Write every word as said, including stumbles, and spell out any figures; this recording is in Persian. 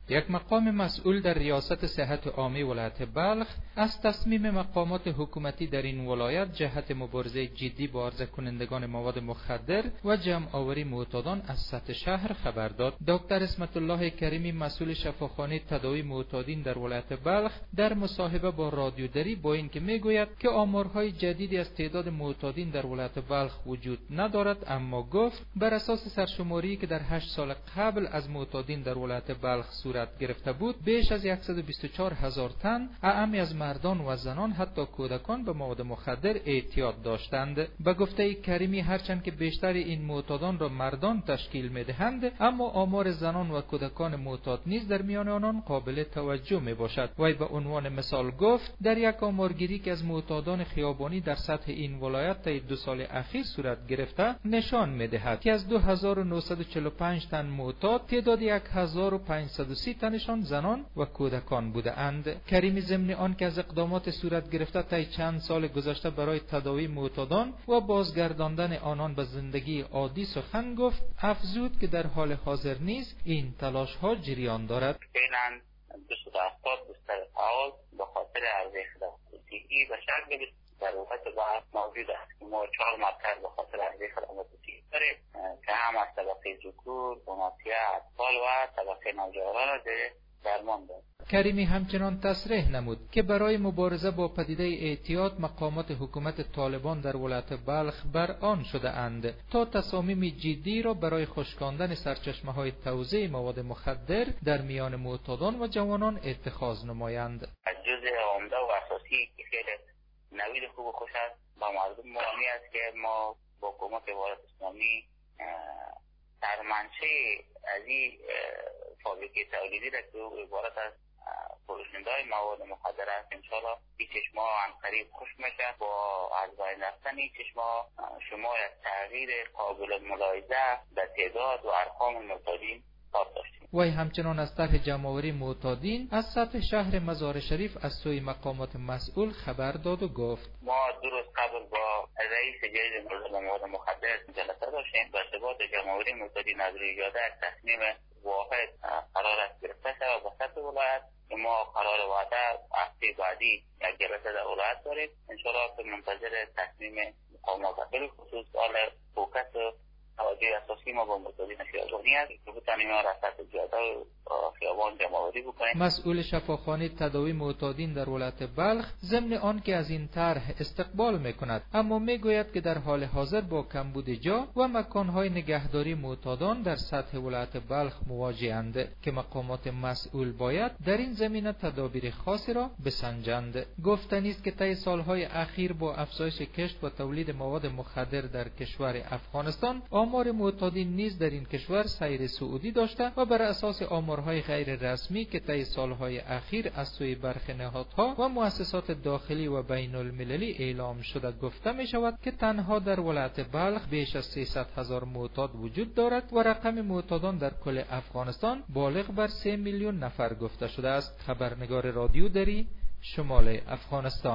یک مقام مسئول در ریاست صحت عامه ولایت بلخ از تصمیم مقامات حکومتی در این ولایت جهت مبارزه جدی با عرضه کنندگان مواد مخدر و جمع آوری معتادان از سطح شهر خبر داد. دکتر اسمت الله کریمی مسئول شفاخانه تداوی معتادین در ولایت بلخ در مصاحبه با رادیو دری با اینکه میگوید که آمارهای جدیدی از تعداد معتادین در ولایت بلخ وجود ندارد، اما گفت بر اساس سرشماری که در هشت سال قبل از معتادین در ولایت بلخ صورت گرفته بود، بیش از صد و بیست و چهار هزار تن اعم از مردان و زنان حتی کودکان به مواد مخدر اعتیاد داشتند. به گفته کریمی هرچند که بیشتر این معتادان را مردان تشکیل میدهند، اما آمار زنان و کودکان معتاد نیز در میان آنان قابل توجه می باشد. وی به عنوان مثال گفت در یک آمارگیری که از معتادان خیابانی در سطح این ولایت طی دو سال اخیر صورت گرفته نشان می‌دهد که از دو هزار و نهصد و چهل و پنج تن معتاد تعداد یک هزار و پانصد و سی تنشان زنان و کودکان بودند. کریمی ضمن آن که از اقدامات صورت گرفته طی چند سال گذشته برای تداوی معتادان و بازگرداندن آنان به زندگی عادی سخن گفت، افزود که در حال حاضر نیز این تلاش ها جریان دارد. فعلا دویست و هفتاد بستر فعال به خاطر عرضه خدمات طبی و شرق در ولایت بلخ موجود است. ما چهار مرکز به خاطر عرضه خدمات طبی داریم که هم از طبقه ذکور، بناتیه، اطفال و طبقه نوجوانان درمان داریم. کریمی همچنان تصریح نمود که برای مبارزه با پدیده اعتیاد مقامات حکومت طالبان در ولایت بلخ بر آن شده اند تا تصامیم جدی را برای خشکاندن سرچشمه های توزیع مواد مخدر در میان معتادان و جوانان اتخاذ نمایند. جزء عمده و اساسی که خیلی نوید خوب و خوش است با مردم مرامی است که ما با حکومت امارات اسلامی در منشه از این فابریکه تولیدی را که عبارت از فروشنده های مواد مخدر است، انشاءالله این چشمه عن قریب خوش میشه. با از بین رفتن این چشمه شما یک تغییر قابل ملاحظه در تعداد و ارقام معتادین داشتیم. وی همچنان از طرح جمع‌آوری معتادین از سطح شهر مزار شریف از سوی مقامات مسئول خبر داد و گفت ما دو روز قبل با رئیس جدید مجلس مواد مخدر جلسه داشتیم. در ارتباط جمع‌آوری معتادین از روی اجازه تصمیم واحد قرار است گرفته شود و سطح ولایت. ما قرار وعده هفته بعدی یک جلسه در ولایت داریم، انشاءالله که منتظر تصمیم مقامات به خصوص حال فوکس توجه اساسی ما با معتادین خیابانی است که بتانیم را سطح جاده و خیابان جمع‌آوری بکنیم. مسئول شفاخانه تداوی معتادین در ولایت بلخ ضمن آن که از این طرح استقبال میکند، اما میگوید که در حال حاضر با کمبود جا و مکانهای نگهداری معتادان در سطح ولایت بلخ مواجه‌اند که مقامات مسئول باید در این زمینه تدابیر خاصی را بسنجند. گفتنی است که طی سالهای اخیر با افزایش کشت و تولید مواد مخدر در کشور افغانستان آمار معتادین نیز در این کشور سیر صعودی داشته و بر اساس آمارهای غیر رسمی که طی سالهای اخیر از سوی برخی نهادها و مؤسسات داخلی و بین المللی اعلام شده گفته می شود که تنها در ولایت بلخ بیش از سیصد هزار معتاد وجود دارد و رقم معتادان در کل افغانستان بالغ بر سه میلیون نفر گفته شده است. خبرنگار رادیو دری، شمال افغانستان.